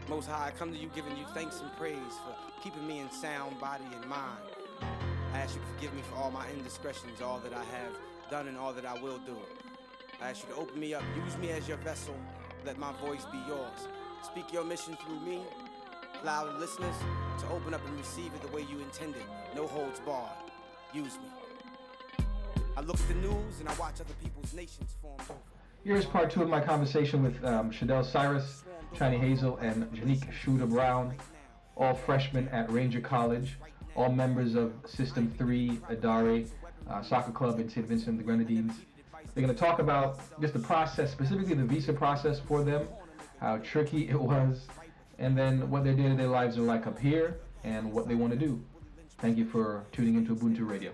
Most High, I come to you giving you thanks and praise for keeping me in sound body and mind. I ask you to forgive me for all my indiscretions, all that I have done and all that I will do. I ask you to open me up, use me as your vessel, let my voice be yours. Speak your mission through me, allow the listeners to open up and receive it the way you intended, no holds barred. Use me. I look at the news and I watch other people's nations form over. Here's part 2 of my conversation with Shadell Cyrus, Chiny Hazel, and Janique Schroeder Brown, all freshmen at Ranger College, all members of System 3 Adare Soccer Club in St. Vincent and the Grenadines. They're going to talk about just the process, specifically the visa process for them, how tricky it was, and then what their day-to-day lives are like up here and what they want to do. Thank you for tuning into Ubuntu Radio.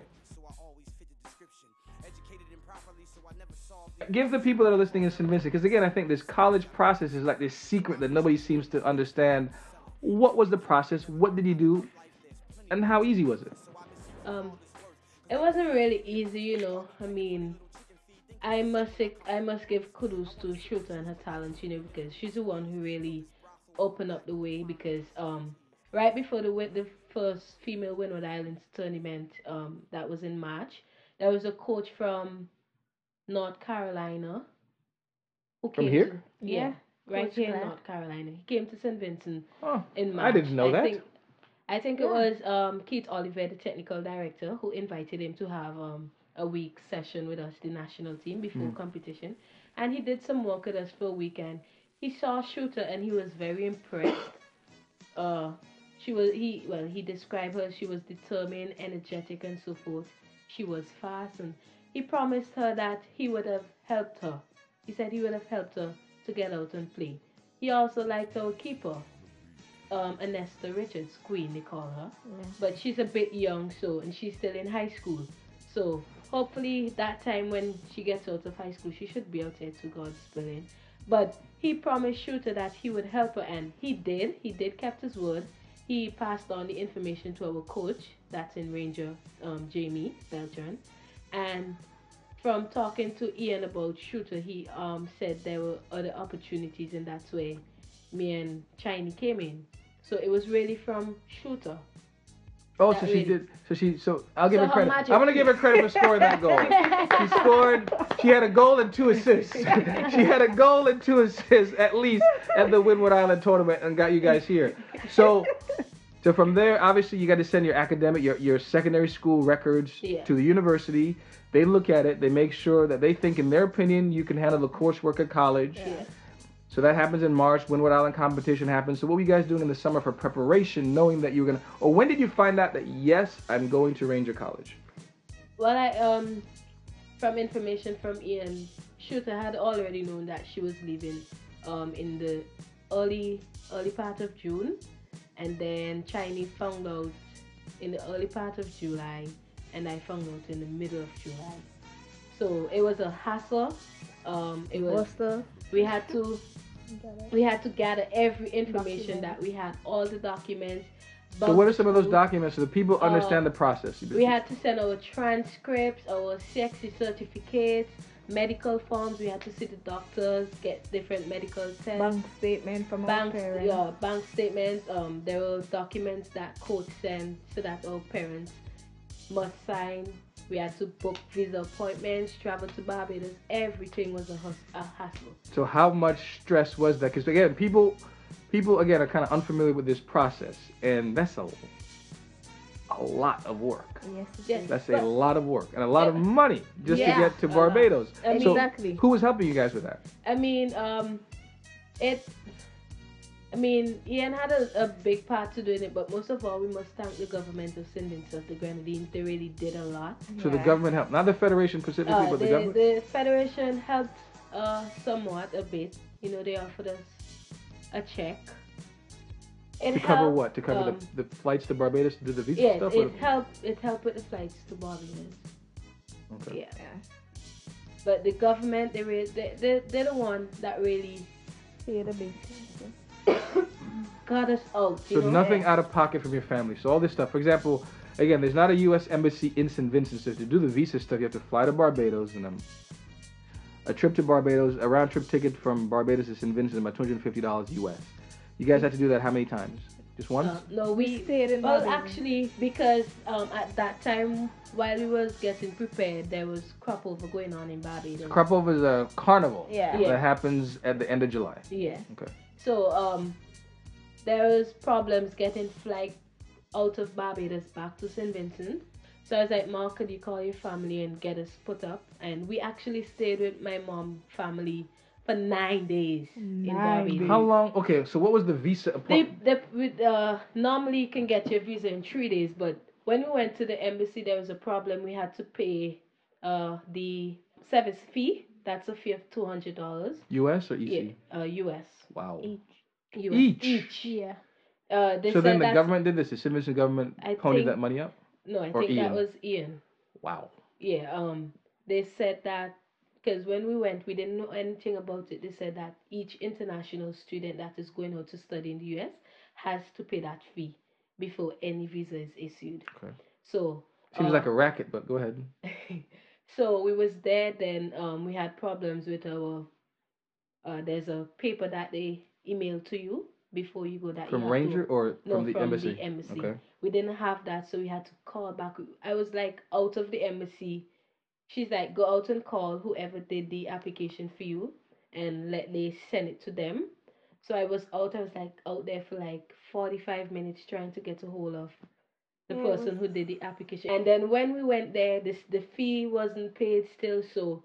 Give the people that are listening in St. Vincent, because again, I think this college process is like this secret that nobody seems to understand. What was the process? What did you do? And how easy was it? It wasn't really easy, you know. I mean, I must give kudos to Shota and her talents, you know, because she's the one who really opened up the way. Because right before the first female Windward Islands tournament, that was in March, there was a coach from North Carolina who From came here? right here in North Carolina. He came to St. Vincent in March. I didn't know that. I think it was Keith Oliver, the technical director, who invited him to have a week session with us, the national team, before competition. And he did some work with us for a weekend. He saw Shooter and he was very impressed. He described her, she was determined, energetic, and so forth. She was fast, and he promised her that he would have helped her. He said he would have helped her to get out and play. He also liked our keeper, Anesta Richards, Queen they call her. Yeah. But she's a bit young, and she's still in high school. So hopefully that time when she gets out of high school, she should be out there to God's willing. But he promised Shooter that he would help her, and he did. He did kept his word. He passed on the information to our coach, that's in Ranger, Jamie Beltran. And from talking to Ian about Shooter, he said there were other opportunities, and that's where me and Chiny came in. So it was really from Shooter. Oh, so she did. So I'll give her credit. I'm gonna give her credit for scoring that goal. She scored. She had a goal and 2 assists. She had a goal and 2 assists at least at the Windward Island tournament and got you guys here. So from there, obviously, you got to send your academic, your secondary school records to the university. They look at it. They make sure that they think, in their opinion, you can handle the coursework at college. Yeah. So that happens in March. Windward Island competition happens. So what were you guys doing in the summer for preparation, knowing that you were going to... Or when did you find out that, yes, I'm going to Ranger College? Well, I from information from Ian, Shooter had already known that she was leaving in the early part of June. And then Chiny found out in the early part of July. And I found out in the middle of July. So it was a hassle. We had to gather every information that we had, all the documents. So what are some of those documents so the people understand the process? We had to send our transcripts, our sexy certificates, medical forms. We had to see the doctors, get different medical tests. Bank statement from our parents. Yeah, bank statements. There were documents that coach sent so that our parents must sign. We had to book visa appointments, travel to Barbados. Everything was a hassle. So how much stress was that? Because again, people again are kind of unfamiliar with this process, and that's a lot of work. Yes. That's a lot of work and a lot of money just to get to Barbados. So exactly. Who was helping you guys with that? Ian had a big part to doing it, but most of all, we must thank the government of St. Vincent, the Grenadines. They really did a lot. So the government helped, not the Federation specifically, but the government? The Federation helped somewhat, a bit. You know, they offered us a check. To cover what? To cover the flights to Barbados to do the visa stuff? It helped with the flights to Barbados. Okay. Yeah. But the government, they're the one that really paid a big got us out. So nothing out of pocket from your family. So all this stuff. For example, again, there's not a U.S. embassy in St. Vincent. So to do the visa stuff, you have to fly to Barbados, and a trip to Barbados, a round trip ticket from Barbados to St. Vincent, about $250 U.S. You guys had to do that how many times? Just once? No, we stayed in well, Barbados. actually, because at that time, while we was getting prepared, there was crop over going on in Barbados. Crop over is a carnival Yeah. Yeah. that happens at the end of July. Yeah. Okay. So there was problems getting flight out of Barbados back to St. Vincent. So I was like, Mark, could you call your family and get us put up? And we actually stayed with my mom family for 9 days in 9 Barbados. days. How long? Okay, so what was the visa? Normally you can get your visa in 3 days, but when we went to the embassy, there was a problem. We had to pay the service fee. That's a fee of $200. U.S. or EC? Yeah, U.S. Wow. US. Each? Yeah. They So said then the that's- government did this. The St. Vincent government I ponied think- that money up? No, I or think that Ian? was Ian. Wow. Yeah. They said that because when we went, we didn't know anything about it. They said that each international student that is going out to study in the U.S. has to pay that fee before any visa is issued. Okay. So Seems like a racket, but go ahead. So we was there. Then we had problems with our. There's a paper that they email to you before you go. That From you have Ranger to, or no, from the embassy? the embassy. Okay. We didn't have that, so we had to call back. I was like out of the embassy. She's like, go out and call whoever did the application for you and let they send it to them. So I was out like out there for like 45 minutes trying to get a hold of the person who did the application. And then when we went there, the fee wasn't paid still, so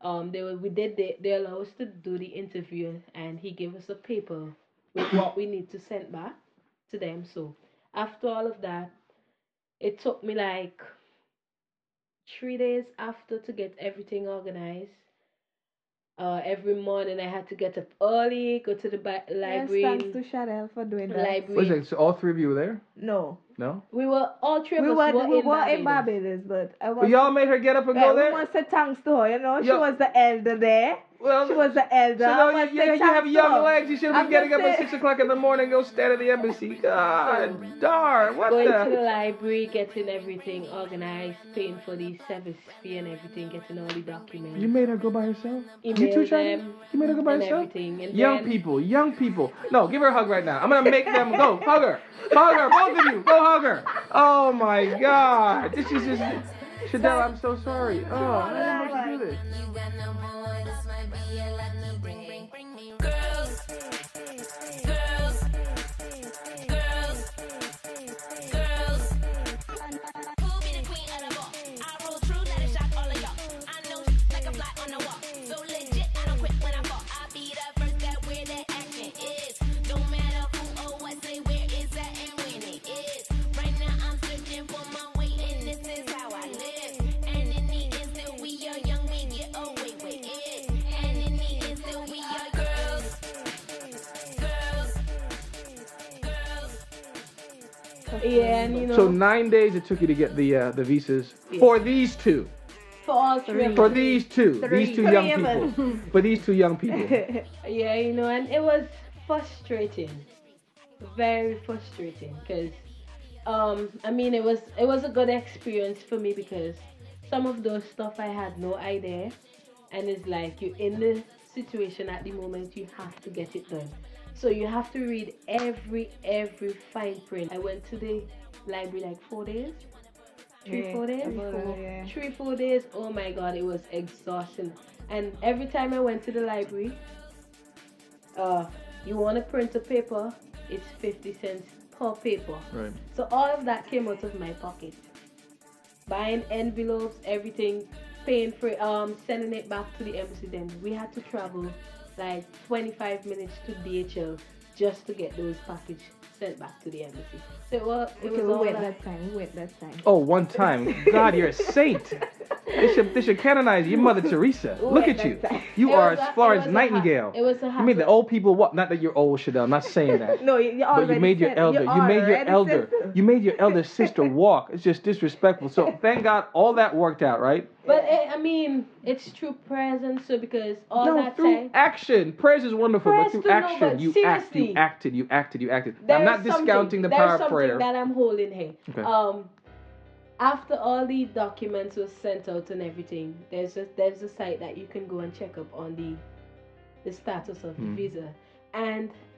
they allowed us to do the interview, and he gave us a paper with what we need to send back to them. So after all of that, it took me like 3 days after to get everything organized. Every morning I had to get up early, go to the library. Yes, thanks to Chanel for doing that. Library. Wait a second, so all three of you were there? No. No? We were all three of We us were in in Barbados. Barbados, but I was. Well, y'all made her get up and go we there? want to say thanks to her, you know. She Yo. was the elder there. Well, She was the elder. so I no, must you say have thanks to young her. legs. You should have I'm been getting up just at saying- 6 o'clock in the morning and go stand at the embassy. God darn. What Going to the the? library, getting everything organized, paying for the service fee and everything, getting all the documents. You made her go by herself? You Email too, Charlie? them You made her go by and herself? everything. And Young then, people, young people. No, give her a hug right now. I'm gonna make them go. Hug her. Hug her. Both of you. Go hug her. Oh my God. This is just. Shadell, I'm so sorry. Oh, I didn't know you do this. You got no boy, this might be a lucky day. Girls, girls, girls, girls. Who be the queen of the ball? I roll true, let it shock all of y'all. I know like a fly on the wall. So legit, I don't quit when I fall. I be the first that where the action is. Don't matter who or what, say where is that and when it is. Right now I'm searching for my way and this is how I live. And in the instant we are young, we get away with it. And in the instant we are girls, girls, girls. yeah, and you know, So 9 days it took you to get the visas for these two. for all three of For us. these two. These two young people. For these two young people. Yeah, you know, and it was frustrating, very frustrating, because I mean, it was a good experience for me because some of those stuff I had no idea, and it's like you're in the situation at the moment, you have to get it done, so you have to read every fine print. I went to the library like 4 days. 4 days? Yeah. 4 days. Oh my God, it was exhausting. And every time I went to the library, you want to print a paper, it's 50 cents per paper. Right. So all of that came out of my pocket. Buying envelopes, everything, paying for sending it back to the embassy. Then we had to travel like 25 minutes to DHL just to get those packages sent back to the embassy. So it was We all went that. that time. We went that time. Oh, one time. God, you're a saint. They should canonize you, Mother Teresa. Look at you. You It are was a- Florence it was a Nightingale. It was a You made the hassle. old people what? Not that you're old, Shadell. I'm not saying that. No, you But already you made your said- elder. You made your already elder. said so. You made your elder sister walk. It's just disrespectful. So thank God all that worked out, right? But I mean, it's through prayers and so because all No, that through time. action. Prayers is wonderful, Prayers but through too, no, action, but you seriously. acted. I'm There not is discounting the something- power of There's prayer. something that I'm holding here. Okay. After all the documents were sent out and everything, there's a site that you can go and check up on the status of the visa, and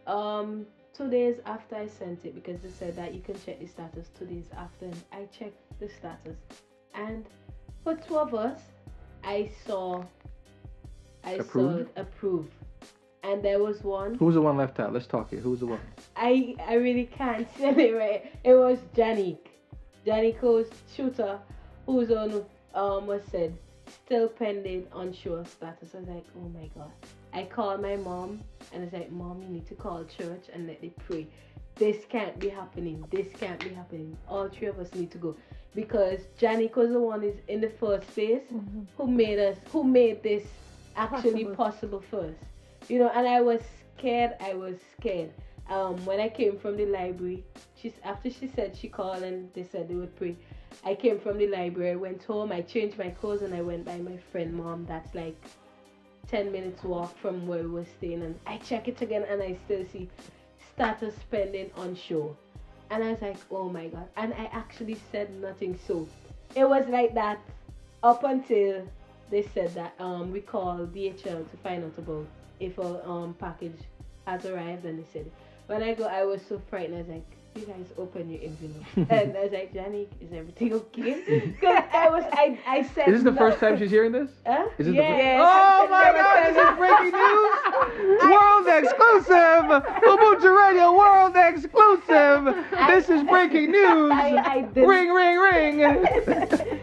2 days after I sent it, because they said that you can check the status 2 days after, and I checked the status, and for 2 of us, I saw Approved? approved, and there was one. Who was the one left out? Let's talk here. Who was the one? I really can't say it right. It was Janico's shooter, who's on was said still pending unsure status. I was like, oh my god. I called my mom and I was like, Mom, you need to call church and let them pray. This can't be happening. This can't be happening. All 3 of us need to go, because Janico's the one is in the first place who made this actually possible first. You know, and I was scared. When I came from the library, after she said she called and they said they would pray, I came from the library, I went home, I changed my clothes, and I went by my friend mom. That's like 10 minutes walk from where we were staying, and I check it again and I still see status pending unsure. And I was like, oh my god. And I actually said nothing. So it was like that up until they said that we called DHL to find out about if a package has arrived, and they said, when I go, I was so frightened. I was like, you guys open your envelope. And I was like, Janik, is everything okay? Because I said, Is this the first time she's hearing this? Huh? Is this Yeah. Oh my god, this is breaking news! World exclusive! Ubuntu Radio World exclusive! This is breaking news! I didn't. Ring, ring, ring!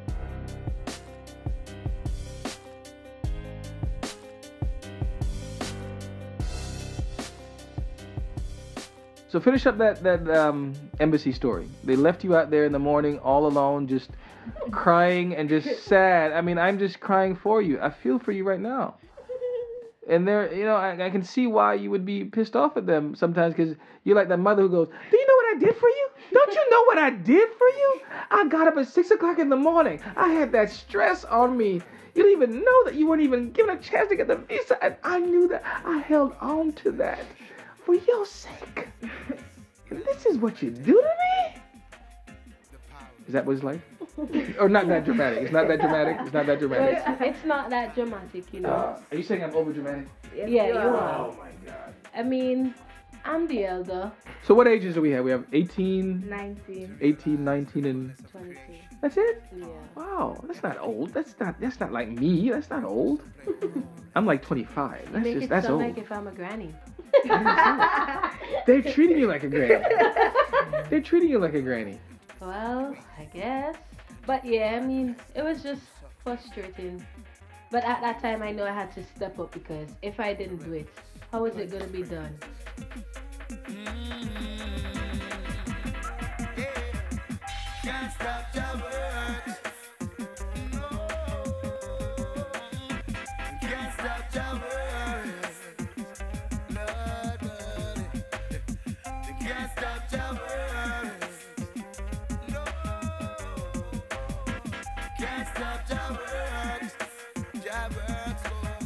So finish up that embassy story. They left you out there in the morning all alone, just crying and just sad. I mean, I'm just crying for you. I feel for you right now. And there, you know, I can see why you would be pissed off at them sometimes, because you're like that mother who goes, do you know what I did for you? Don't you know what I did for you? I got up at 6 o'clock in the morning. I had that stress on me. You didn't even know that you weren't even given a chance to get the visa. And I knew that. I held on to that for your sake. And this is what you do to me? Is that what it's like? Or not that dramatic? It's not that dramatic? It's not that dramatic? It's not that dramatic, you know. Are you saying I'm over dramatic? Yeah, you are. Oh my god. I mean, I'm the elder. So what ages do we have? We have 18, 19. 18, 19, and 22. that's it? Yeah. Wow, that's not old. That's not like me. That's not old. I'm like 25. Make That's it that's sound old. like if I'm a granny. They're treating you like a granny. They're treating you like a granny. Well, I guess. But yeah, I mean, it was just frustrating. But at that time, I know I had to step up, because if I didn't do it, how was it going to be done? Can't stop your words. Can't stop your words. Lord, Lord. Can't stop your words. No. Can't stop your words. Your words,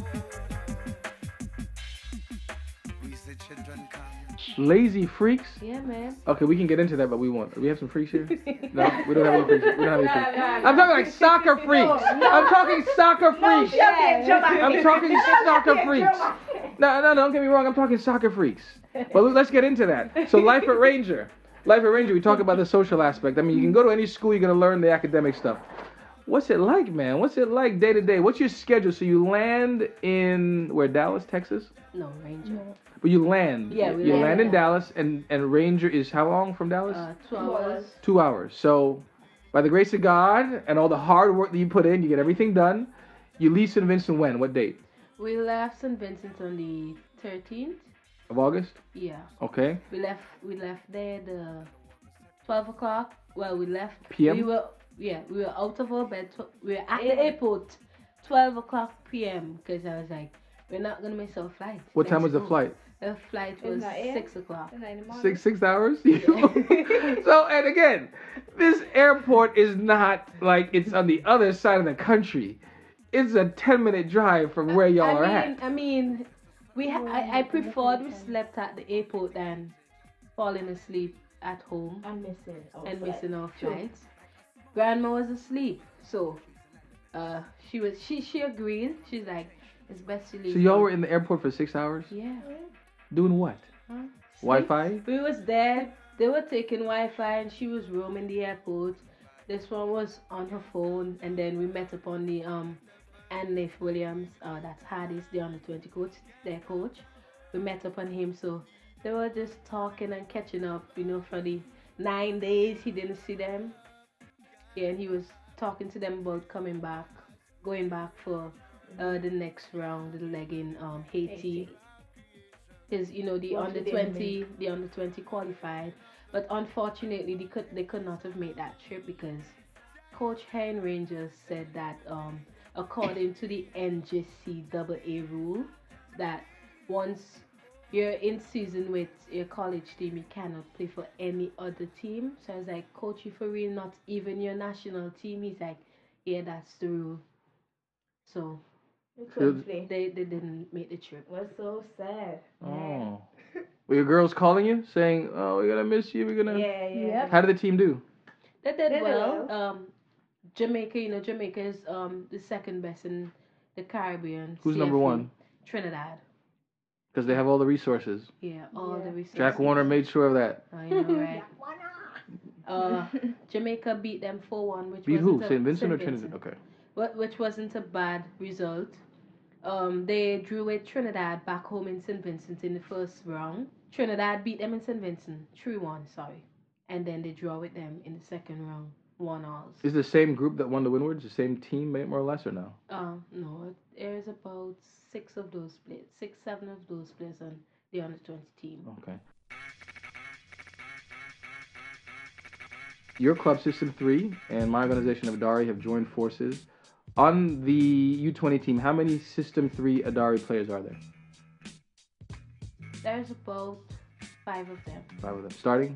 we the children come. Lazy freaks. Yeah, man. Okay, we can get into that, but we won't. Do we have some freaks here? No, we don't have any freaks. We don't have any freaks. I'm talking like soccer freaks. I'm talking soccer freaks. I'm talking soccer freaks. No, don't get me wrong. I'm talking soccer freaks. But let's get into that. So Life at Ranger. Life at Ranger, we talk about the social aspect. I mean, you can go to any school, you're going to learn the academic stuff. What's it like, man? What's it like day to day? What's your schedule? So you land in, where, Dallas, Texas? No, Ranger. But you land. Yeah, we You land land in in Dallas, and Ranger is how long from Dallas? 2 hours. 2 hours. So, by the grace of God and all the hard work that you put in, you get everything done. You leave St. Vincent when? What date? We left St. Vincent on the 13th. Of August? Yeah. Okay. We left there the 12 o'clock. Well, we left. PM? We were out of our bed. We were at the airport 12 o'clock PM, because I was like, we're not going to miss our flight. What time was Let's the go. flight? The flight was 6 o'clock. 6 hours? So, and again, this airport is not like it's on the other side of the country. It's a 10-minute drive from where y'all are at. I mean, I preferred we slept at the airport than falling asleep at home I'm missing our flights. Grandma was asleep, so she agreed. She's like, it's best to leave. So y'all were in the airport for 6 hours? Yeah. Doing what? Huh? Wi-Fi? We was there. They were taking Wi-Fi, and she was roaming the airport. This one was on her phone, and then we met up on the Anlif Williams. That's Hardy's, the under-20 coach, their coach. We met up on him, so they were just talking and catching up. For the 9 days he didn't see them. Yeah, and he was talking to them about going back for the next round, the leg in Haiti. Because the under-20 qualified, but unfortunately they could not have made that trip because Coach Hen Rangers said that according to the NJCAA rule, that once you're in season with your college team, you cannot play for any other team. So I was like, Coach, you for real, not even your national team? He's like, yeah, that's the rule. So they didn't make the trip. Was so sad. Oh. Were your girls calling you saying, "Oh, we're gonna miss you. We're gonna"? Yeah. Yep. How did the team do? They did They well. did Jamaica, Jamaica is the second best in the Caribbean. Who's number CFE. one? Trinidad. Because they have all the resources. Yeah, all the resources. Jack Warner made sure of that. I know, right? Jamaica beat them 4-1, which Beat who? wasn't St. Vincent or St. Trinidad? Okay. Which wasn't a bad result. They drew with Trinidad back home in St. Vincent in the first round. Trinidad beat them in St. Vincent 3-1, sorry. And then they draw with them in the second round, 1-1. Is the same group that won the Windwards the same team, more or less, or no? No, there's about 7 of those players on the under-20 team. Okay. Your club, System 3, and my organization of Adari have joined forces. On the U20 team, how many System 3 Adari players are there? There's about 5 of them. 5 of them. Starting?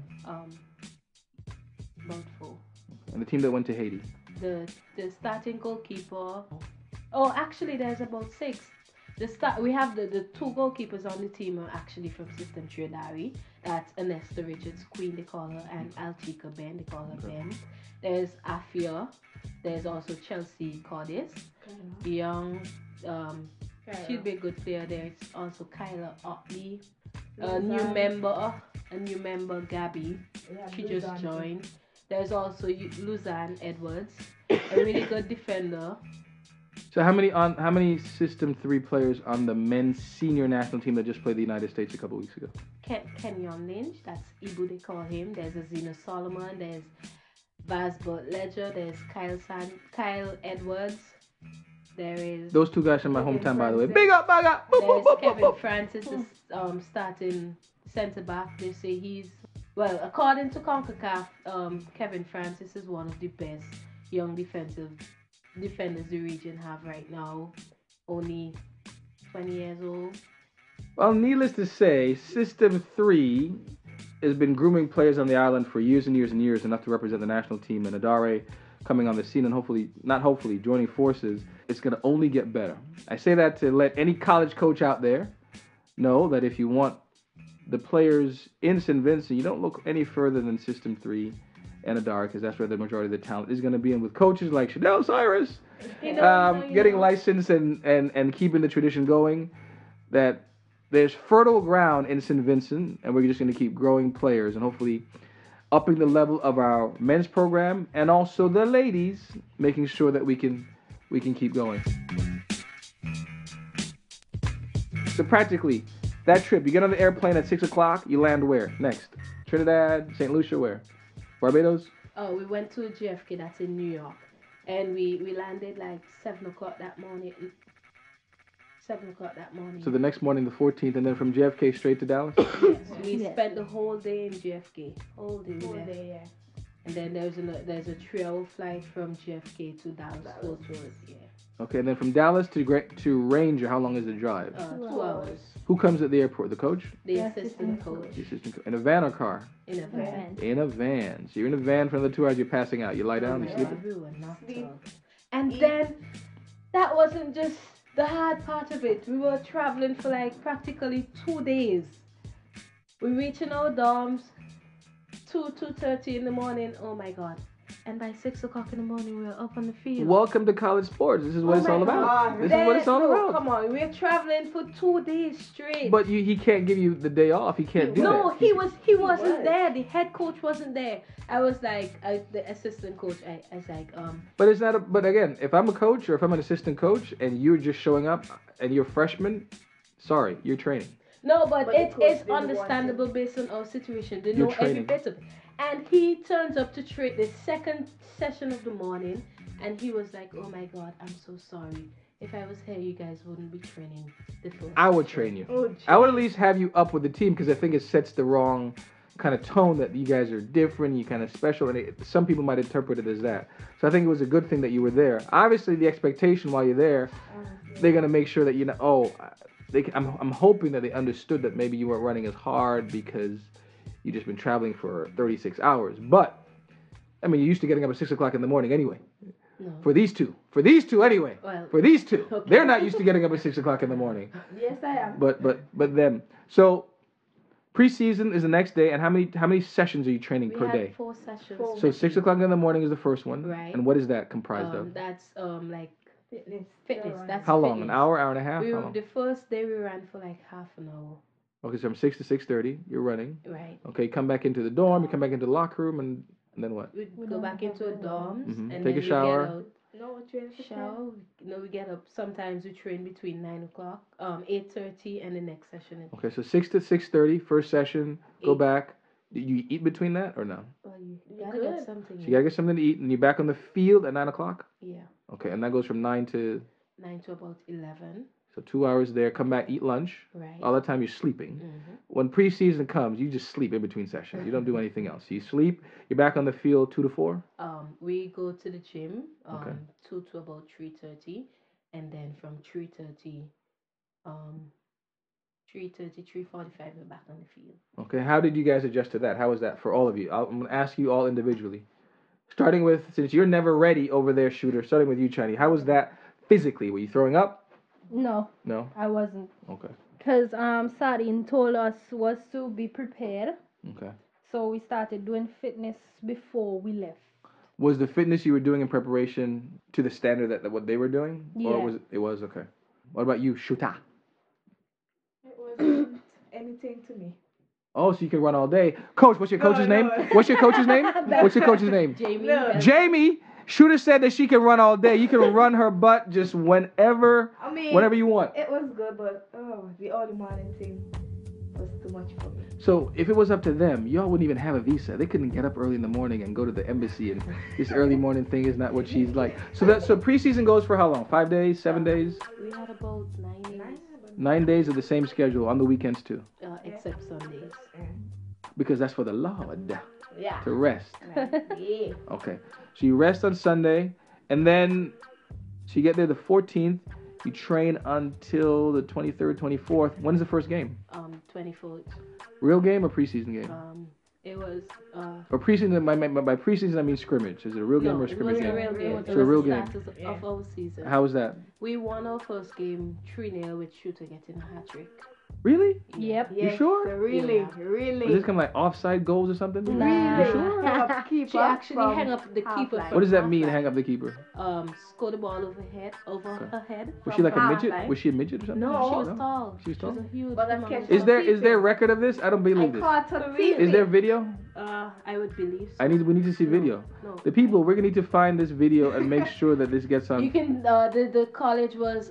About 4. And the team that went to Haiti? The starting goalkeeper. Oh, actually, there's about 6. We have the 2 goalkeepers on the team are actually from System 3 Adari. That's Anesta Richards, Queen, they call her, and Altika Ben, they call her Ben. There's Afia. There's also Chelsea Cordis. Young, she'd be a good player. There's also Kyla Otley. A new member, Gabby. She just joined. There's also Luzanne Edwards, a really good defender. So how many System 3 players on the men's senior national team that just played the United States a couple weeks ago? Kenyon Lynch, that's Ibu they call him. There's Azina Solomon. There's Vasbert Ledger. There's Kyle Edwards. There is those 2 guys from my Kevin hometown, by the way. Francis. Big up, big up. Boop, boop, There's boop, Kevin boop. Francis is starting centre back. They say well, according to CONCACAF, Kevin Francis is one of the best young defenders the region have right now. Only 20 years old. Well, needless to say, System 3 has been grooming players on the island for years and years and years, enough to represent the national team. And Adare coming on the scene and joining forces, it's going to only get better. I say that to let any college coach out there know that if you want the players in St. Vincent, you don't look any further than System 3 and Adare, because that's where the majority of the talent is going to be. And with coaches like Chanel Cyrus getting licensed and keeping the tradition going, that there's fertile ground in St. Vincent, and we're just going to keep growing players and hopefully upping the level of our men's program and also the ladies, making sure that we can keep going. So practically, that trip, you get on the airplane at 6 o'clock, you land where? Next? Trinidad, St. Lucia, where? Barbados? Oh, we went to JFK, that's in New York. And we landed like 7 o'clock that morning. 7 o'clock that morning. So the next morning, the 14th, and then from JFK straight to Dallas? Yes, we spent the whole day in JFK. Whole day, yeah. And then there's a 3-hour flight from JFK to Dallas, Fort Worth, yeah. Okay, and then from Dallas to Ranger, how long is the drive? 2 hours. Who comes at the airport? The coach? The assistant coach. The assistant coach. In a van or car? In a van. In a van. So you're in a van for another 2 hours, you're passing out. You lie down, you sleep? We were knocked out. And then, that wasn't just the hard part of it. We were traveling for like practically 2 days. We reached in our dorms 2:30 in the morning. Oh my God. And by 6 o'clock in the morning, we were up on the field. Welcome to college sports. This is what it's all about. This is what it's all about. Come on, we're traveling for 2 days straight. But he can't give you the day off. He can't do that. No, he wasn't there. The head coach wasn't there. I was like, the assistant coach. I was like, But it's not. But again, if I'm a coach or if I'm an assistant coach and you're just showing up and you're a freshman, sorry, you're training. No, but it is understandable based on our situation. They know every bit of it. And he turns up to train the second session of the morning, and he was like, "Oh my God, I'm so sorry. If I was here, you guys wouldn't be training the first." I would train you. I would at least have you up with the team because I think it sets the wrong kind of tone that you guys are different, you kind of special, and some people might interpret it as that. So I think it was a good thing that you were there. Obviously, the expectation while you're there, they're gonna make sure that you know. Oh, I'm hoping that they understood that maybe you weren't running as hard because you just been traveling for 36 hours. But I mean, you're used to getting up at 6 o'clock in the morning anyway. No. For these two anyway. Well, for these two, okay. They're not used to getting up at 6 o'clock in the morning. Yes, I am. But them. So preseason is the next day, and how many sessions are you training per day? 4 sessions. So 6 o'clock in the morning is the first one. Right. And what is that comprised of? That's like Fitness. That's How long? fitness. An hour, hour and a half? How long? The first day we ran for like half an hour. Okay, so from 6 to 6:30, you're running. Right. Okay, come back into the dorm. You come back into the locker room, and then what? We go back into our dorms Mhm. and Take then a shower. We get out. No, train for Shower. We get up. Sometimes we train between 9 o'clock, 8:30, and the next session. Okay, so 6 to 6:30, first session. Go 8. back. Do you eat between that or no? Well, you gotta get something. So you gotta get something to eat, and you're back on the field at 9 o'clock. Yeah. Okay, and that goes from 9 to 9 to about 11. so 2 hours there. Come back, eat lunch. Right. All the time you're sleeping. Mhm. When preseason comes, you just sleep in between sessions. You don't do anything else. You sleep. You're back on the field 2 to 4. We go to the gym. Okay. 2 to about 3:30, and then from 3:30, 3:45, we're back on the field. Okay, how did you guys adjust to that? How was that for all of you? I'm gonna ask you all individually. Starting with, since you're never ready over there, Shooter. Starting with you, Chani. How was that physically? Were you throwing up? No, No. I wasn't. Okay. Because Sardine told us was to be prepared. Okay. So we started doing fitness before we left. Was the fitness you were doing in preparation to the standard that what they were doing? Yeah. Or it was okay. What about you, Shooter? It wasn't anything to me. Oh, so you can run all day. Coach, what's your coach's name? What's your coach's name? What's your coach's name? Jamie. No. Jamie. Shooter said that she can run all day. You can run her butt just whenever you want. It was good, but the early morning thing was too much for me. So if it was up to them, y'all wouldn't even have a visa. They couldn't get up early in the morning and go to the embassy, and this early morning thing is not what she's like. So preseason goes for how long? 5 days, 7 days? We had about 9 days, 9 days of the same schedule on the weekends too, except Sundays. because that's for the Lord Yeah. to rest. Yeah. Okay, so you rest on Sunday, and then so you get there the 14th. You train until the 23rd, 24th. When's the first game? 24th. Real game or preseason game? It was. Or preseason? By preseason I mean scrimmage. Is it a real game or a scrimmage it was game? a real game. So It a was real the game. status of our season. How was that? We won our first game 3-0 with Shooter getting a hat trick. Really? Yep. You sure? Really, Yeah. really. Was this kind of like offside goals or something? Nah. You sure? She actually hung up the keeper. What does that mean? Hang up the keeper? Score the ball over her head. Was she like a half midget? line. Was she a midget or something? No, she was tall. She was tall? She was a huge. But that's woman. catch- Is there record of this? I don't believe this. caught her feet. Is there video? I would believe so. We need to see video. No. The people, we're gonna need to find this video and make sure that this gets You on. can. The college was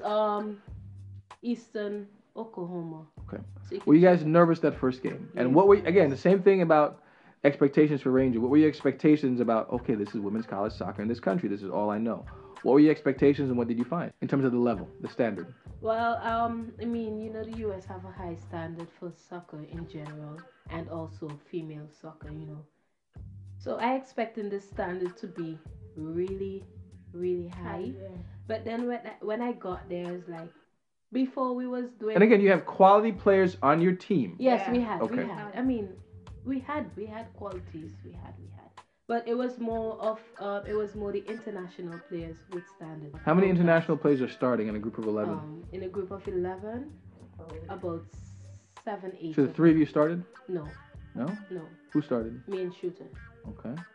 Eastern Oklahoma. Okay. So Were you guys nervous that first game? And Yes. what were again the same thing about expectations for Ranger? What were your expectations about? Okay, this is women's college soccer in this country. This is all I know. What were your expectations and what did you find in terms of the level, the standard? Well, I mean, the U.S. have a high standard for soccer in general, and also female soccer, So I expected the standard to be really, really high. But then when I got there, it's like before we was doing. And again, you have quality players on your team. Yes, Yeah. we had. Okay. We had. I mean, we had qualities. We had. But it was more the international players with standard. How many international players are starting in a group of 11? In a group of 11, about 7, 8. So the three of you started? No, No? no. Who started? Me and Shooter. Okay.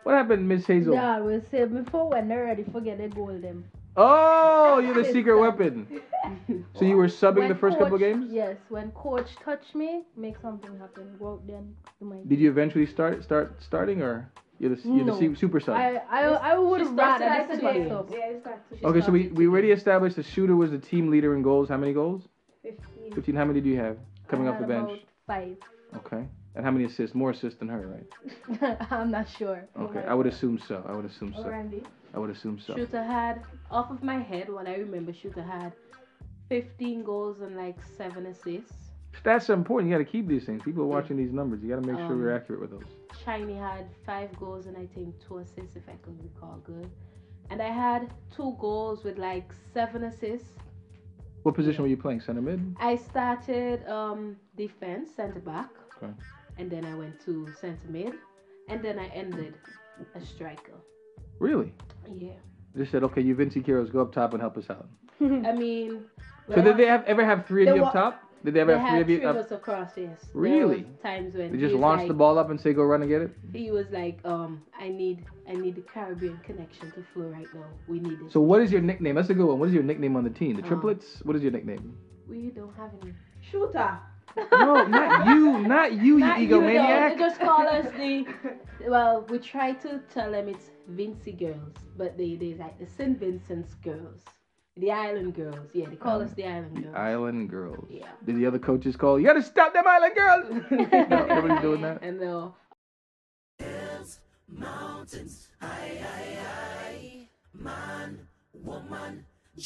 What happened, Miss Hazel? Yeah, we'll say before when they're ready, forget the goal them. Oh, you're the secret weapon. So you were subbing When the first couple games? Yes, when coach touched me, make something happen. Go out then. Did you eventually start starting, or you're the super sub? I would have rather started the at super 2 sub. Yeah, it's got to Okay, so we already established the shooter was the team leader in goals. How many goals? 15. 15. How many do you have coming I off the had bench? about 5. Okay. And how many assists? More assists than her, right? I'm not sure. Okay, I would assume so. Randy. I would assume so. Shooter had, off of my head, what I remember, Shooter had 15 goals and like 7 assists. Stats are important. You got to keep these things. People are watching these numbers. You got to make sure we're accurate with those. Shiny had 5 goals and I think 2 assists, if I can recall good. And I had 2 goals with like 7 assists. What position were you playing? Center mid? I started defense, center back. Okay. And then I went to center mid. And then I ended a striker. Really? Yeah. They just said, okay, you Vinci Quiros, go up top and help us out. I mean... So did they ever have 3 of you up top? Did they ever have 3 of you They had 3 up? of us across, yes. Really? There was times when They he just was launched like, the ball up and say, go run and get it? He was like, I need the Caribbean connection to flow right now. We need it. So what is your nickname? That's a good one. What is your nickname on the team? The triplets? What is your nickname? We don't have any. Shooter. No, not you, you egomaniac. They just call us well, we try to tell them it's Vinci girls, but they like the St. Vincent's girls. The Island girls. Yeah, they call us the Island girls. Island girls. Yeah. Did the other coaches call, you gotta stop them Island girls? No, nobody's doing that? And no. Hills, mountains, high, high, high. Man, woman,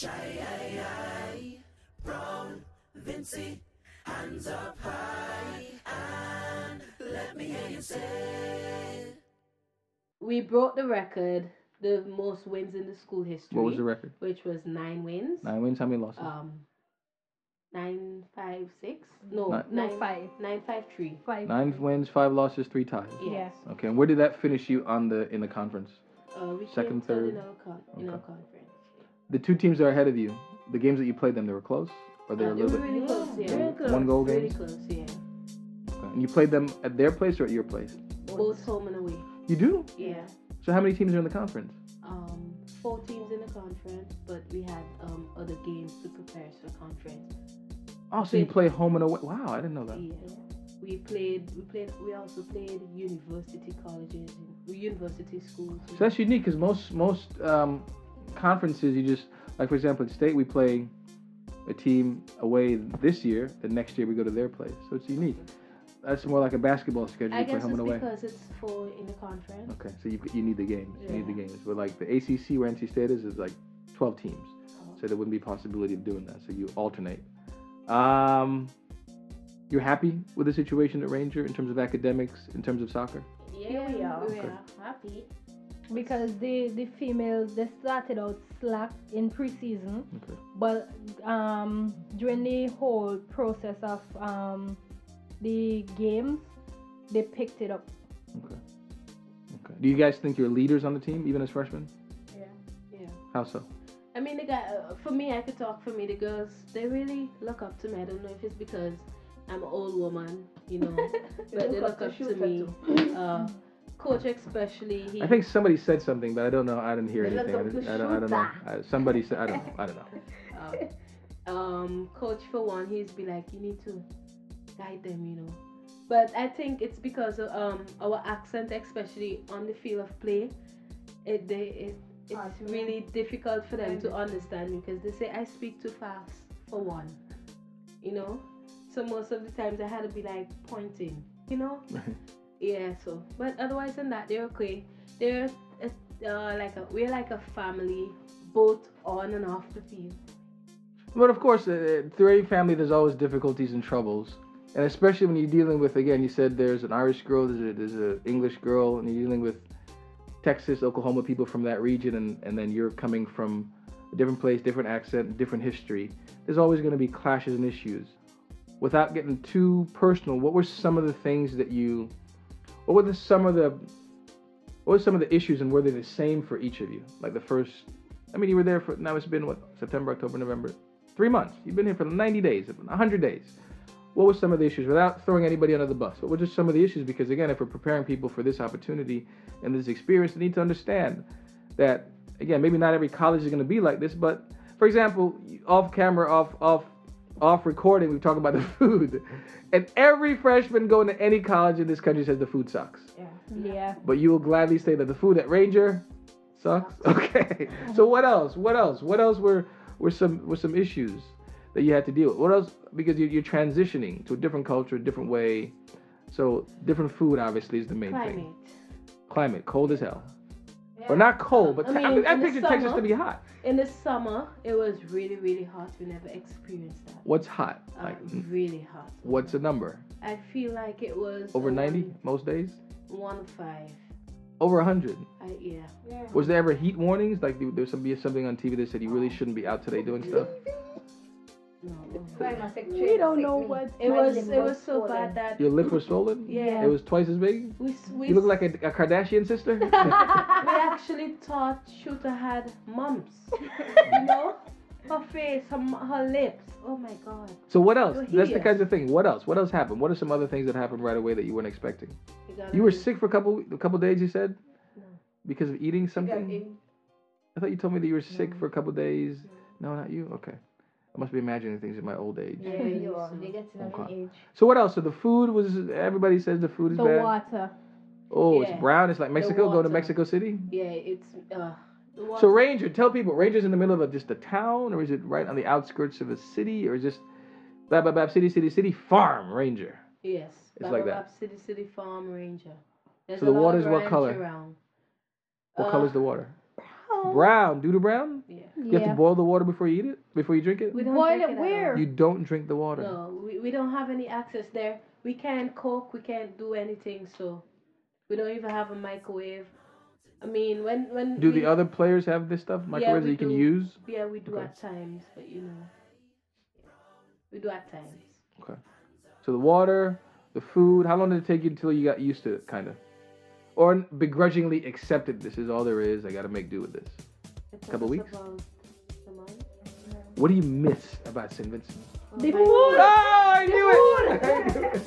jai, brown, Vinci, hands up high, and let me hear you say. We broke the record, the most wins in the school history. What was the record? Which was 9 wins. 9 wins, how many losses? 9, 5, 6. No, Nine- 5. 9, 5, 3. 5. 9 wins, 5 losses, 3 ties. Yes. Okay, and where did that finish you in the conference? We Second, came third? in our conference. The 2 teams that are ahead of you, the games that you played them, they were close? Or they were a They were little bit... really close, yeah. Really close. 1 goal Really games? close, yeah. Okay. And you played them at their place or at your place? Both home and away. You do? Yeah. So how many teams are in the conference? 4 teams in the conference, but we had other games to prepare us for conference. Oh, so you play home and away. Wow, I didn't know that. Yeah. We also played university colleges and university schools. So that's unique because most conferences you just, like for example at state we play a team away this year, and next year we go to their place. So it's unique. That's more like a basketball schedule. I You play guess home it's and away. because it's 4 in the conference. Okay, so you need the games. You need the Yeah. games. But like the ACC where NC State is like 12 teams, so there wouldn't be possibility of doing that. So you alternate. You're happy with the situation at Ranger in terms of academics, in terms of soccer? Yeah, we are. We are happy. Because the females, they started out slack in preseason, Okay. but during the whole process of the games, they picked it up. Okay. Okay. Do you guys think you're leaders on the team, even as freshmen? Yeah. How so? I mean, for me, I could talk for me. The girls, they really look up to me. I don't know if it's because I'm an old woman, but they look up to me. Coach especially. I think somebody said something, but I don't know. I didn't hear They look anything. up I to don't know. Shooter. Somebody said. I don't know. Coach for one, he's be like, you need to guide them, But I think it's because of our accent, especially on the field of play. It's really difficult for them to understand me because they say I speak too fast for one, So most of the times I had to be like pointing, Yeah. So, but otherwise than that, they're okay. They're we're like a family, both on and off the field. But of course, through every family, there's always difficulties and troubles. And especially when you're dealing with, again, you said there's an Irish girl, there's an English girl, and you're dealing with Texas, Oklahoma people from that region, and then you're coming from a different place, different accent, different history. There's always going to be clashes and issues. Without getting too personal, what were some of the things that what were some of the issues, and were they the same for each of you? Like the first, you were there for, now it's been what, September, October, November, 3 months. You've been here for 90 days, 100 days. what were some of the issues without throwing anybody under the bus? What were just some of the issues? Because again, if we're preparing people for this opportunity and this experience, they need to understand that, again, maybe not every college is going to be like this, but for example, off camera, off recording, we talk about the food, and every freshman going to any college in this country says the food sucks. Yeah. But you will gladly say that the food at Ranger sucks. Okay. So what else? What else were some issues that you had to deal with? What else? Because you're transitioning to a different culture, a different way. So different food obviously is the main thing. Climate, cold as hell. Yeah. Or not cold, but I picture Texas to be hot. In the summer, it was really, really hot. We never experienced that. What's hot? Really hot. What's the number? I feel like it was over 90 most days. 105. Over 100. Yeah. Was there ever heat warnings? Like there was something on TV that said you really shouldn't be out today doing stuff. No. We don't know what. It was so bad that your lip was swollen. Yeah. It was twice as big. You look like a Kardashian sister. We actually thought Shooter had mumps. You know, her face, her lips. Oh my God. So what else? That's the kind of thing. What else? What else happened? What are some other things that happened right away that you weren't expecting? You were sick for a couple days. You said, because of eating something. I thought you told me that you were sick for a couple days. No, not you. Okay. I must be imagining things in my old age. Yeah, you are. They get to know your age. So what else? So the food was. Everybody says the food is bad. The water. Oh, it's brown. It's like Mexico. Go to Mexico City. Yeah, it's. So Ranger, tell people, Ranger's in the middle of just a town, or is it right on the outskirts of a city, or is just Bab city farm Ranger? Yes. It's like that. City farm Ranger. So the water's what color? What color is the water? Brown. Doodle brown? Yeah. You have to boil the water before you eat it? Before you drink it? We don't boil it where? You don't drink the water. No, we don't have any access there. We can't cook. We can't do anything. So we don't even have a microwave. I mean, when do the other players have this stuff? Microwaves that you can use? Yeah, we do at times, but you know, we do at times. Okay. So the water, the food. How long did it take you until you got used to it, kind of? Or begrudgingly accepted, this is all there is, I got to make do with this? A couple weeks? About a month. What do you miss about St. Vincent? The food! Oh, I knew it!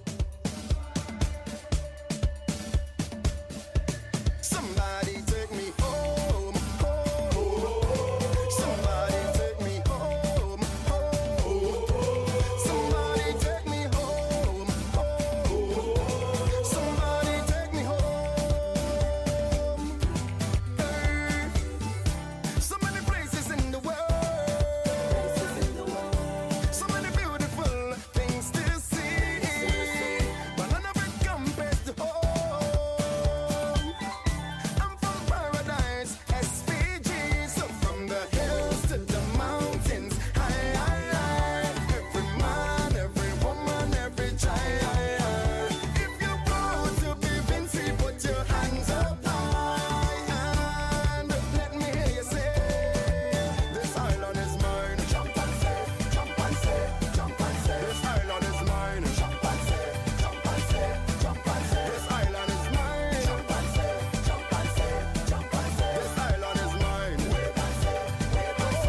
Somebody take me home, home. Somebody take me home, home. Somebody take me home, home. Somebody take me home. Hey. So many places in the world, so many beautiful things to see, but none of it compares to home. I'm from paradise, SPG, so from the hills to the mountains, high, high, high. Every man, every woman, every child. If you're proud to be Vincy, put your hands up high and let me hear you say, this island is mine. Jump and say, jump and say, jump and say. This island is mine. Jump and say, jump and say, jump and say. This island is mine. Jump and say, jump and say, jump and say. This island is mine. Wave and say, wave and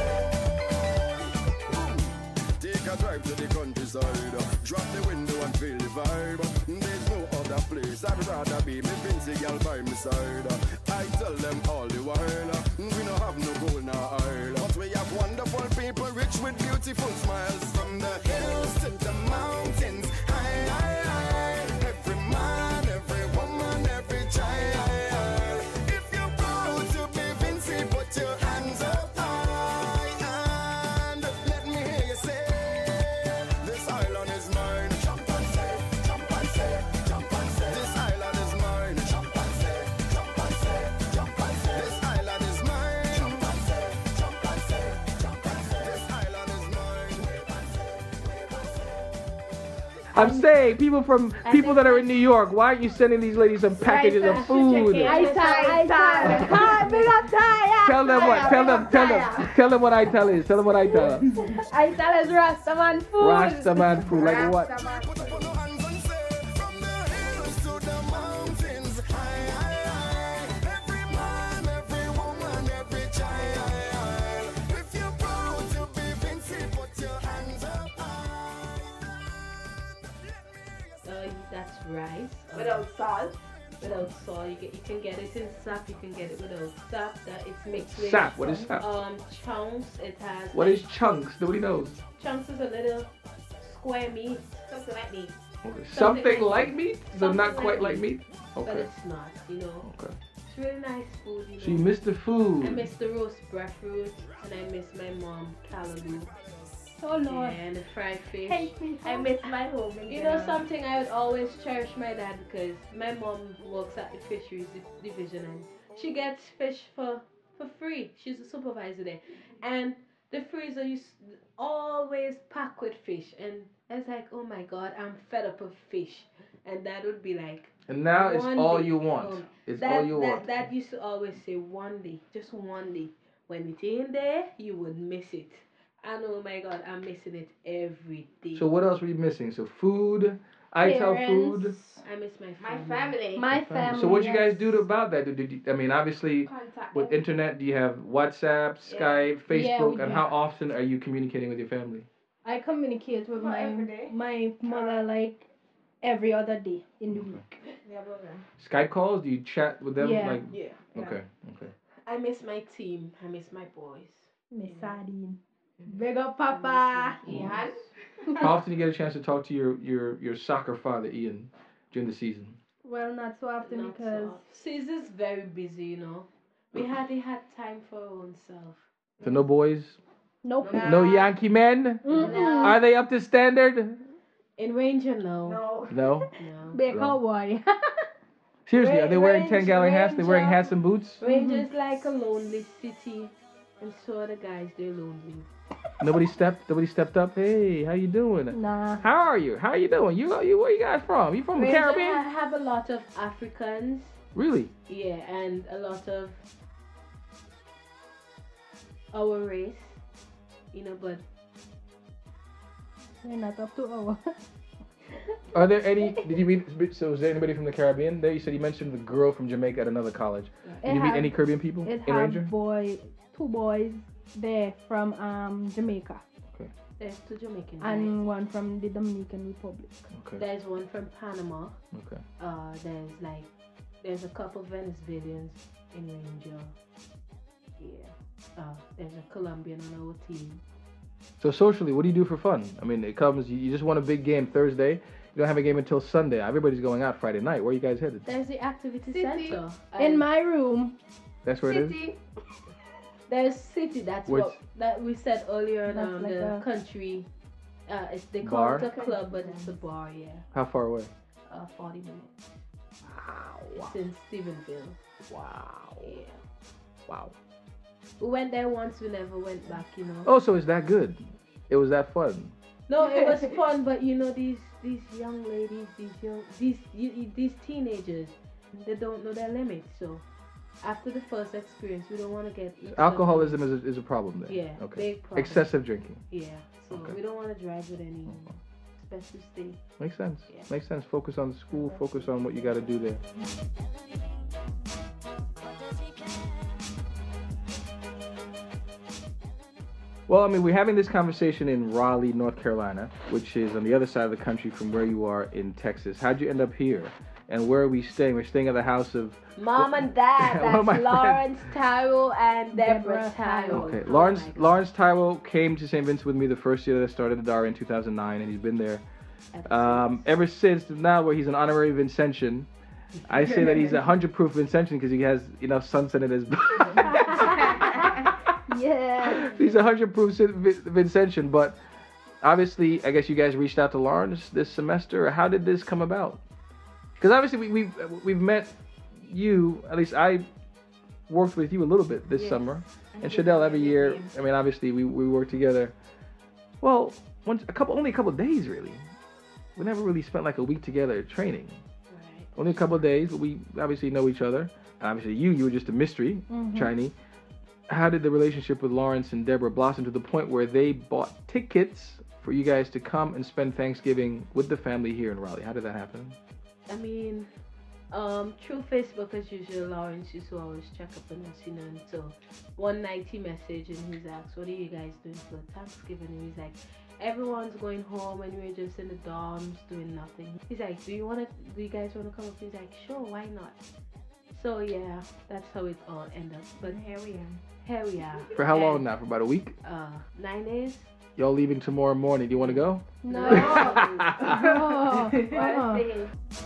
say. Take a drive to the countryside. Drop the window and feel the vibe. There's no other place I'd rather be. Me Vincy girl by my side. I tell them all the while, we don't have no gold nor oil, but we have wonderful people rich with beautiful smiles. From the hills to the mountains, high, high, high. Every man, every woman, every child. If you're proud to be Vincy, put your hands up high and let me hear you say, this island is mine. Jump and say, jump and say, jump and say. This island is mine. Jump and say, jump and say, jump and say. This island is mine. Jump and say, jump and say, jump and say. This island is mine. Wave and say, wave and say. I'm saying, people that are in New York, why aren't you sending these ladies some packages of food? I big up Taya. Tell them what, tell them what I tell is. Tell them what I tell them. I tell us Rastaman food. Rastaman food, like what? Put up on your hands and say, from the hills to the mountains, high, high, high. Every man, every woman, every child. If you're proud to be Vincy, put your hands up high. rice. Without salt. Without salt. You can get it in sap. You can get it without sap. That it's mixed with Sap. What is sap? chunks. It has. What is chunks? Nobody knows. Chunks is a little square meat, something like meat. Okay. Something like meat, so Something not quite like like meat. But Okay. it's not, you know. Okay. It's really nice food, you know. So you missed the food. I miss the roast breadfruit, and I miss my mom callaloo. Oh Lord. Yeah, and the fried fish. Hate me. I miss my home in You know Ghana. something, I would always cherish my dad because my mom works at the fisheries division and she gets fish for free. She's a supervisor there. And the freezer used always packed with fish. And I was like, oh my God, I'm fed up of fish. And Dad would be like, And now it's one all day, you want. It's all you want. Dad used to always say one day, just one day. When it ain't there, you would miss it. And oh my God, I'm missing it every day. So what else were you missing? So food, I tell food. Parents. I miss my My family. family. My family. So what you guys yes. do about that? Did you, I mean, obviously, Contact with them. internet, do you have WhatsApp, Skype, Yeah, Facebook, we and do. how often are you communicating with your family? I communicate with Not every day. my mother like every other day in the week. Yeah, brother. Skype calls? Do you chat with them? Yeah. Like, Yeah. okay, okay. I miss my team. I miss my boys. Miss Sardine. Big up, Papa. Yeah. How often do you get a chance to talk to your soccer father, Ian, during the season? Well, not so often Not because so. Caesar's very busy, you know. We hardly had time for our own self. So no boys? nope. No Yankee men? Mm-mm. Are they up to standard? In Ranger, no. No. No. No. Be a cowboy. Seriously, are they wearing Range- 10-gallon hats? They're wearing Ranger. hats and boots? Ranger's like a lonely city, and so are the guys. They're lonely. Nobody stepped up. Hey, how you doing? Nah. How are you? How you doing? You where you guys from? You from the Ranger Caribbean? have a lot of Africans. Really? Yeah, and a lot of our race, you know, but They're not up to our. Are there any? Did you meet? So is there anybody from the Caribbean? There, you said you mentioned the girl from Jamaica at another college. Did you meet any Caribbean people It in Ranger? have two boys there from Jamaica there's two Jamaicans. and one from the Dominican Republic. Okay. There's one from Panama. Okay. There's a couple Venezuelans in Ranger. Yeah. There's a Colombian on our team. So socially, what do you do for fun? I mean, it comes. You just won a big game Thursday. You don't have a game until Sunday. Everybody's going out Friday night. Where are you guys headed? There's the activity City. center. In my room. That's where it is. City. There's city. That's Which- what that we said earlier. That's like The a- country. They call Bar? it a club, but it's a bar. Yeah. How far away? 40 minutes. It's in Stephenville. Wow. Yeah. Wow. We went there once. We never went back. You know. Oh, so it's that good? It was that fun? No, it was fun, but you know these young ladies, these teenagers, they don't know their limits. So after the first experience, we don't want to get mixed up. Alcoholism is a problem there. Yeah, Okay. big problem. Excessive drinking. Yeah, so Okay. we don't want to drive with any special state. Makes sense. Yeah. Makes sense. Focus on school. Focus on what you got to do there. Well, I mean, we're having this conversation in Raleigh, North Carolina, which is on the other side of the country from where you are in Texas. How'd you end up here? And where are we staying? We're staying at the house of... Mom and Dad, One of my that's Lawrence Tyrell and Deborah Deborah Tyrell. Okay, Oh Lawrence my God. Lawrence Tyrell came to St. Vincent with me the first year that I started the DARA in 2009, and he's been there ever since. Now, where he's an honorary Vincentian. I say that he's 100 proof Vincentian because he has enough sunset in his blood. Yeah. He's 100 proof Vincentian, but obviously, I guess you guys reached out to Lawrence this semester. Or how did this come about? Because obviously, we've met you. At least I worked with you a little bit this Yes. summer, and Shadell every year. I mean, obviously, we work together. Well, only a couple of days really. We never really spent like a week together training. Right. Only a couple of days, but we obviously know each other. And obviously, you were just a mystery, Chinese. How did the relationship with Lawrence and Deborah blossom to the point where they bought tickets for you guys to come and spend Thanksgiving with the family here in Raleigh? How did that happen? I mean, through Facebook as usual, Lawrence used to always check up on us, you know. And so one night he messaged and he's asked, "What are you guys doing for Thanksgiving?" And he's like, everyone's going home and we're just in the dorms doing nothing. He's like, do you guys wanna come up? He's like, sure, why not? So yeah, that's how it all ended up. But Here we are. here we are. For how long And, now? For about a week? 9 days. Y'all leaving tomorrow morning. Do you want to go? No. Oh. Uh-uh.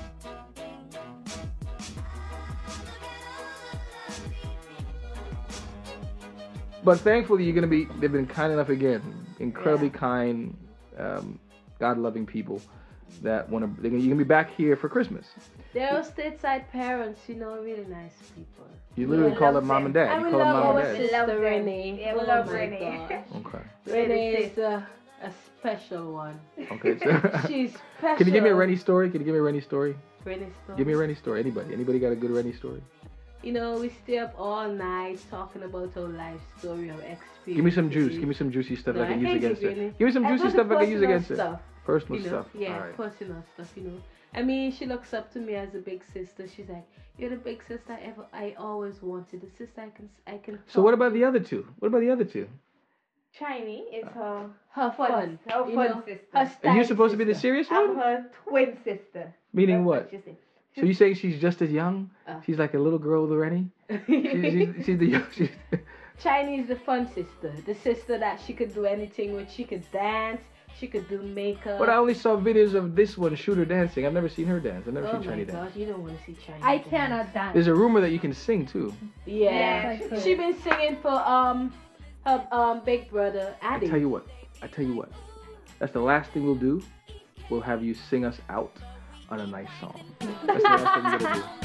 But thankfully, they've been kind enough again. Incredibly Yeah. kind, God-loving people that you're gonna be back here for Christmas. They're stateside parents, really nice people. You literally Yeah, call love them mom them. and dad. And You we call them love mom our and dad. sister Love them. Renee. Yeah, we Oh love my Renee. gosh. Okay. Renee is a special one. Okay. So She's special. can you give me a Rennie story? Can you give me a Rennie story? Renee story. Give me a Rennie story. Anybody got a good Rennie story? We stay up all night talking about our life story, our experience. Give me some juice. Give me some juicy stuff No, I can I use hate against it, her. really. Give me some juicy stuff I can use Personal against her. stuff, Personal stuff. Yeah, All right. personal stuff, I mean, she looks up to me as a big sister. She's like, you're the big sister I always wanted. The sister I can So what talk about to. the other two? What about the other two? Shiny is her Her fun? her you fun know, sister. her Are you style supposed to be the sister. serious I'm one? her twin sister. Meaning That's what? she said. So you saying she's just as young? Uh. She's like a little girl with a Rennie? She's the young. Chinese, the fun sister, the sister that she could do anything with. She could dance, she could do makeup. But I only saw videos of this one, Shooter, dancing. I've never seen her dance. I've never Oh seen my Chiny dance. God, you don't want to see Chinese. I dance. cannot dance. There's a rumor that you can sing too. Yeah, Yes, I could. she been singing for her big brother Addy. I tell you what. That's the last thing we'll do. We'll have you sing us out on a nice song. That's the last thing we're gonna do.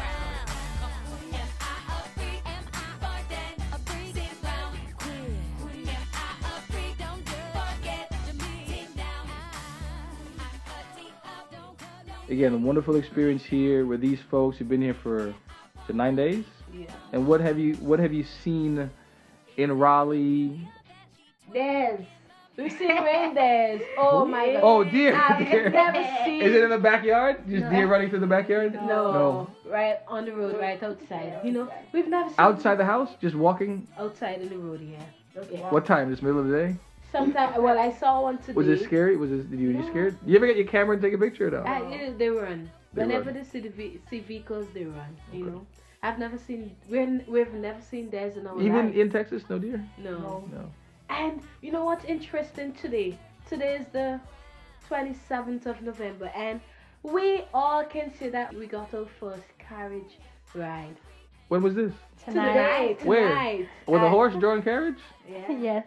Again, a wonderful experience here with these folks who've been here for 9 days. Yeah. And what have you seen in Raleigh? Dance. We've seen rain dance. Oh my God. Oh dear. I've dear. never seen. Is it in the backyard? Just deer running through the backyard? No, right on the road, right outside. We've never seen Outside the house? Just walking? outside in the road. Yeah. What time? This middle of the day? Sometimes, well, I saw one today. Was it scary? Were you scared? You ever get your camera and take a picture or no? They run. They Whenever run. they see vehicles, they run. I've never seen. We've never seen theirs in our Even life. in Texas, no deer? No. No. And you know what's interesting today? Today is the 27th of November, and we all can say that we got our first carriage ride. When was this? Tonight. Where? Tonight. With a And- horse drawn carriage? Yeah. Yes.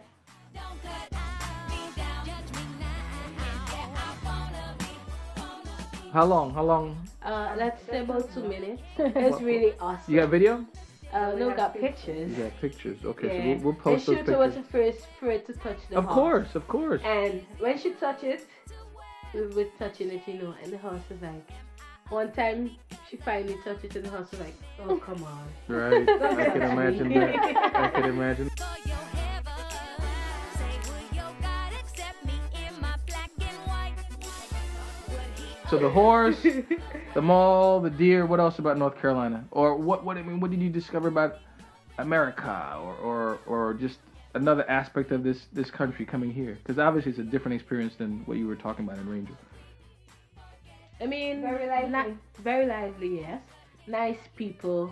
How long? Let's say about 2 minutes. It's really awesome. You got video? No, got pictures. You got pictures. Okay, Yeah. so we'll post those And Shooter was pictures. the first for it to touch the Of horse. course. And when she touched it, we were touching it, and the horse was like, one time she finally touched it, and the horse was like, oh, come on. Right. I can imagine that. I can imagine. So the horse, the mall, the deer. What else about North Carolina? Or what did you discover about America, or just another aspect of this country coming here? Because obviously it's a different experience than what you were talking about in Ranger. I mean, Very lively. very lively, yes. Nice people,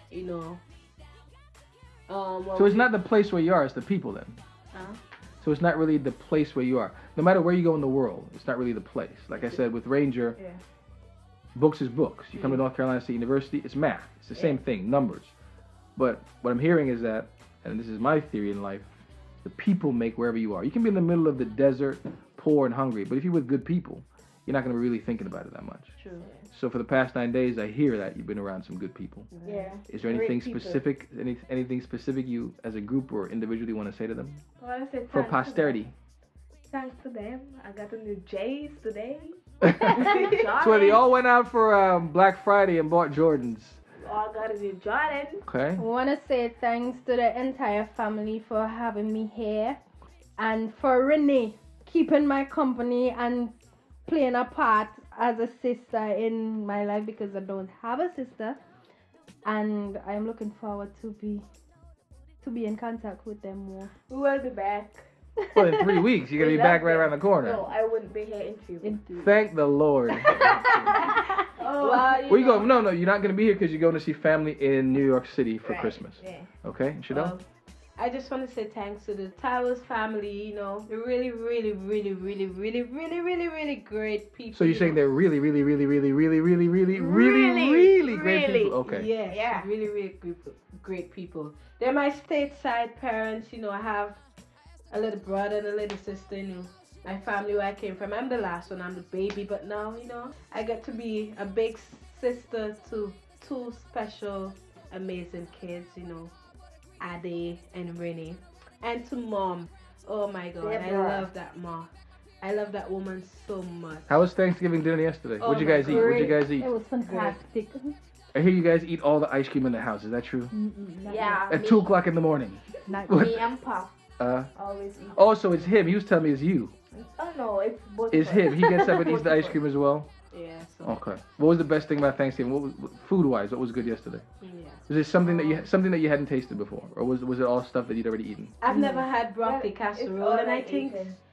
So it's not the place where you are; it's the people then. So it's not really the place where you are. No matter where you go in the world, it's not really the place. Like I said, with Ranger, Yeah. books is books. You come to North Carolina State University, it's math. It's the same thing, numbers. But what I'm hearing is that, and this is my theory in life, the people make wherever you are. You can be in the middle of the desert, poor and hungry, but if you're with good people, you're not going to be really thinking about it that much. True. So for the past 9 days, I hear that you've been around some good people. Yeah. Is there Great anything people. specific, anything specific you as a group or individually want to say to them? I want to say For thanks to posterity. them. Thanks to them. I got the new J's today. So they all went out for Black Friday and bought Jordans. All got a new Jordan. Okay. I want to say thanks to the entire family for having me here, and for Renee keeping my company and playing a part as a sister in my life, because I don't have a sister, and I'm looking forward to be in contact with them more. We will be back. Well, in 3 weeks, you're going to be back right around the corner. No, I wouldn't be here in 3 weeks. Thank the Lord. Well, Where you going? No, you're not going to be here because you're going to see family in New York City for Christmas. Yeah. Okay, Shadell? I just want to say thanks to the Towers family, they're really, really, really, really, really, really, really, really great people. So you're saying they're really, really, really, really, really, really, really, really, really great people? Okay. Yes, Yeah. really, really great people. They're my stateside parents, I have a little brother and a little sister, my family where I came from. I'm the last one, I'm the baby, but now, I get to be a big sister to two special, amazing kids, Ade and Renee, and to Mom. Oh my God, I love that mom. I love that woman so much. How was Thanksgiving dinner yesterday? Oh What'd you guys eat? What'd you guys eat? It was fantastic. I hear you guys eat all the ice cream in the house. Is that true? Yeah. At 2 o'clock in the morning. Me and Pop always eat. Oh, so it's him. He was telling me it's you. Oh no, it's both. It's him. He gets up and eats the ice cream as well. Yeah, so Okay. What was the best thing about Thanksgiving? Food-wise, what was good yesterday? yeah. Was it something that you hadn't tasted before, or was it all stuff that you'd already eaten? I've never had broccoli It's casserole, all and I I think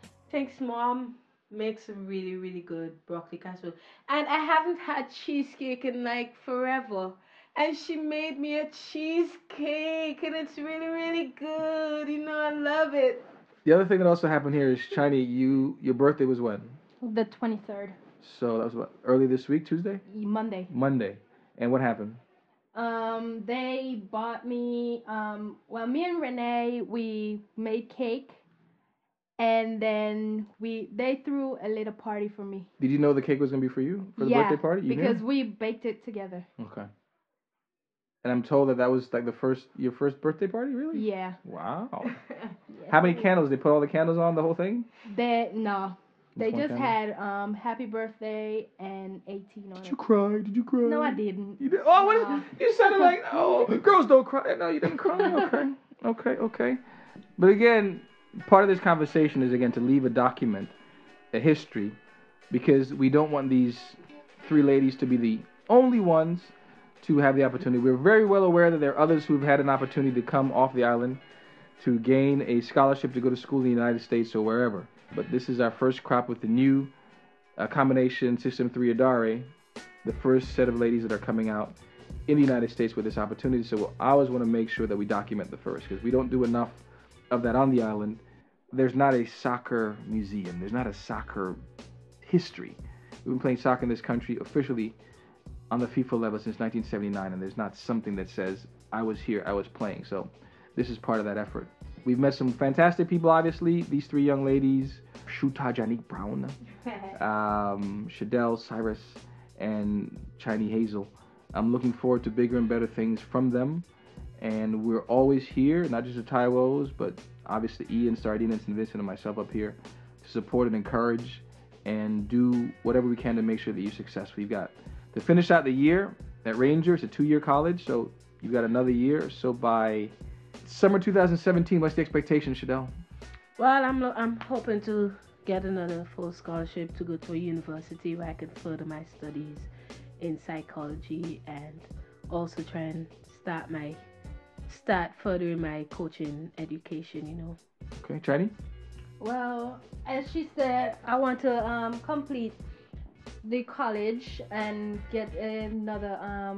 Mom makes a really, really good broccoli casserole. And I haven't had cheesecake in like forever. And she made me a cheesecake, and it's really, really good. I love it. The other thing that also happened here is, Shiny, your birthday was when? The 23rd. So that was what, early this week, Tuesday? Monday. Monday. And what happened? They bought me, me and Renee, we made cake, and then they threw a little party for me. Did you know the cake was going to be for you? For the birthday party? You because knew? we baked it together. Okay. And I'm told that was like your first birthday party, really? Yeah. Wow. Yeah. How many candles? They put all the candles on, the whole thing? They Just one just candle? had happy birthday and 18 on Did it. you cry? Did you cry? No, I didn't. You did? Oh, what? No. You sounded like, oh, girls don't cry. No, you didn't cry. Okay. But again, part of this conversation is, again, to leave a document, a history, because we don't want these three ladies to be the only ones to have the opportunity. We're very well aware that there are others who've had an opportunity to come off the island to gain a scholarship to go to school in the United States or wherever. But this is our first crop with the new combination System 3 Adare, the first set of ladies that are coming out in the United States with this opportunity. So I always want to make sure that we document the first, because we don't do enough of that on the island. There's not a soccer museum. There's not a soccer history. We've been playing soccer in this country officially on the FIFA level since 1979, and there's not something that says, I was here, I was playing. So this is part of that effort. We've met some fantastic people, obviously. These three young ladies, Shuta Janique Brown, Shadell, Cyrus, and Chiny Hazel. I'm looking forward to bigger and better things from them. And we're always here, not just the Taiwos, but obviously Ian, Sardina, and St. Vincent, and myself up here to support and encourage and do whatever we can to make sure that you're successful. You've got to finish out the year at Ranger. It's a 2-year college, so you've got another year. So by summer 2017, what's the expectation, Shadell? Well, I'm hoping to get another full scholarship to go to a university where I can further my studies in psychology, and also try and start furthering my coaching education, Okay, Chiny? Well, as she said, I want to complete the college and get another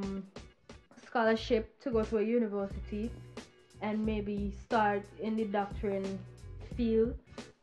scholarship to go to a university, and maybe start in the doctoring field,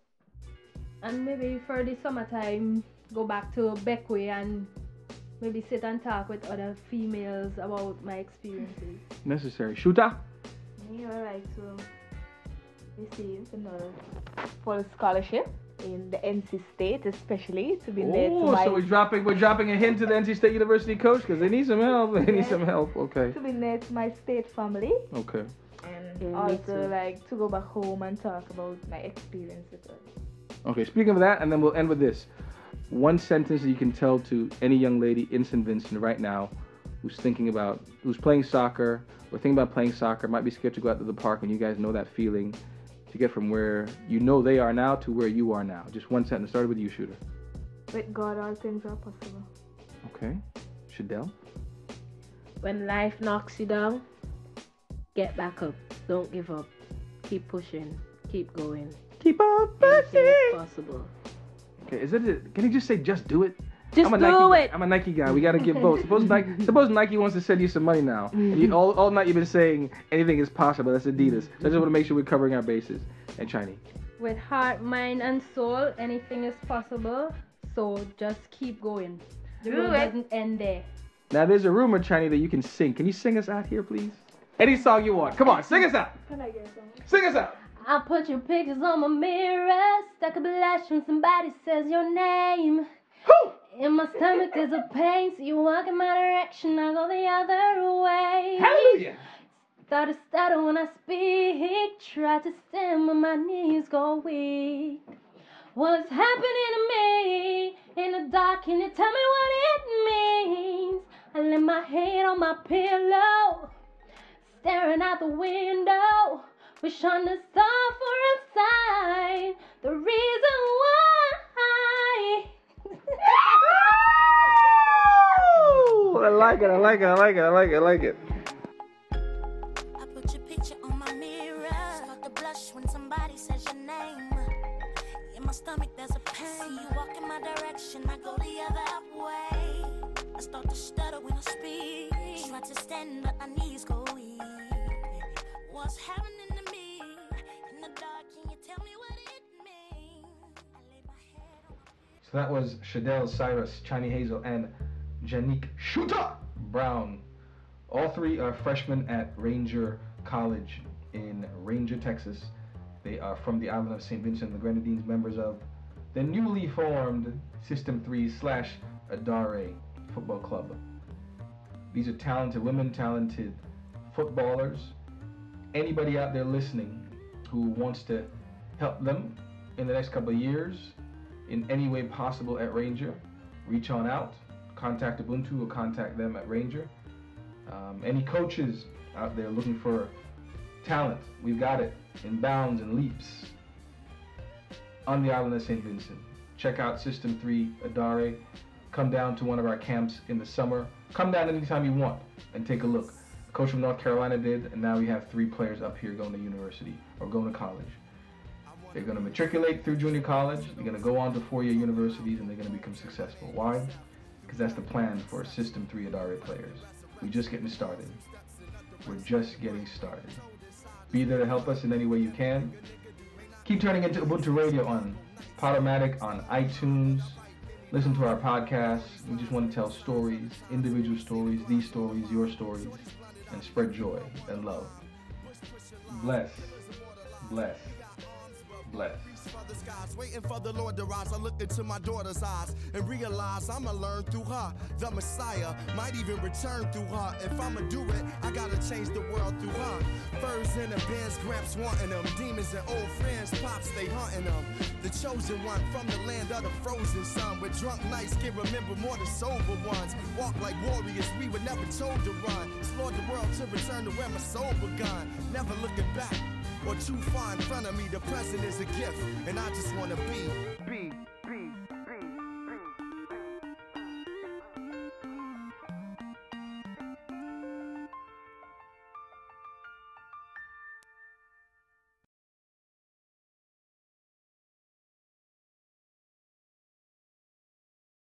and maybe for the summertime go back to Beckway and maybe sit and talk with other females about my experiences. Necessary. Shuta? Me, I like to receive another full scholarship in the NC State, especially to be there to my... So we're dropping a hint to the NC State University coach, because they need some help. Okay. to be near to my state family, Okay. and Yeah, me also too. like to go back home and talk about my experience with her. Okay, speaking of that, and then we'll end with this. One sentence that you can tell to any young lady in St. Vincent right now who's playing soccer or thinking about playing soccer, might be scared to go out to the park, and you guys know that feeling to get from where you know they are now to where you are now. Just one sentence. Started with you, Shooter. With God, all things are possible. Okay. Shadell? When life knocks you down, get back up. Don't give up. Keep pushing. Keep going. Keep on Anything is pushing. possible. Okay, can he just say just do it? Just I'm a do Nike it. Guy. I'm a Nike guy. We gotta get both. Suppose Nike wants to send you some money now. All night you've been saying anything is possible. That's Adidas. So I just want to make sure we're covering our bases. And Chinese. With heart, mind, and soul, anything is possible. So just keep going. The road doesn't end there. Now there's a rumor, Chinese, that you can sing. Can you sing us out here, please? Any song you want. Come on, sing us out. Can I get some? Sing us out. I'll put your pictures on my mirror. Stuck a blush when somebody says your name. Woo! In my stomach there's a pain, so you walk in my direction, I go the other way. Hallelujah. Start to stutter when I speak. Try to stand when my knees go weak. What's happening to me? In the dark, can you tell me what it means? I lay my head on my pillow, staring out the window. Wish on the star for a sign. The reason why. I like it. I put your picture on my mirror. Start to blush when somebody says your name. In my stomach there's a pain. See you walk in my direction, I go the other way. I start to stutter when I speak. Try to stand but my knees go weak. What's happening to me? In the dark, can you tell me what it means? I lay my head on my So that was Shadell Cyrus, Chinese Hazel, and Janique Shooter Brown. All three are freshmen at Ranger College in Ranger, Texas. They are from the island of St. Vincent and the Grenadines, members of the newly formed System 3/Adare Football Club. These are talented women, talented footballers. Anybody out there listening who wants to help them in the next couple of years in any way possible at Ranger, reach on out. Contact Ubuntu or contact them at Ranger. Any coaches out there looking for talent, we've got it in bounds and leaps on the island of St. Vincent. Check out System 3/Adare. Come down to one of our camps in the summer. Come down anytime you want and take a look. The coach from North Carolina did, and now we have 3 players up here going to university or going to college. They're going to matriculate through junior college. They're going to go on to 4-year universities, and they're going to become successful. Why? Because that's the plan for System 3/Adare players. We're just getting started. We're just getting started. Be there to help us in any way you can. Keep turning into Ubuntu Radio on Podomatic, on iTunes. Listen to our podcasts. We just want to tell stories, individual stories, these stories, your stories, and spread joy and love. Bless, bless, bless. For the skies, waiting for the Lord to rise. I look into my daughter's eyes and realize I'ma learn through her. The Messiah might even return through her. If I'ma do it, I gotta change the world through her. Furs in the bins, Gramps wanting them. Demons and old friends, Pops, they hunting them. The chosen one from the land of the frozen sun. Where drunk nights can remember more than sober ones. Walk like warriors, we were never told to run. Explore the world to return to where my soul begun. Never looking back or too far in front of me. The present is a gift, and I just wanna be.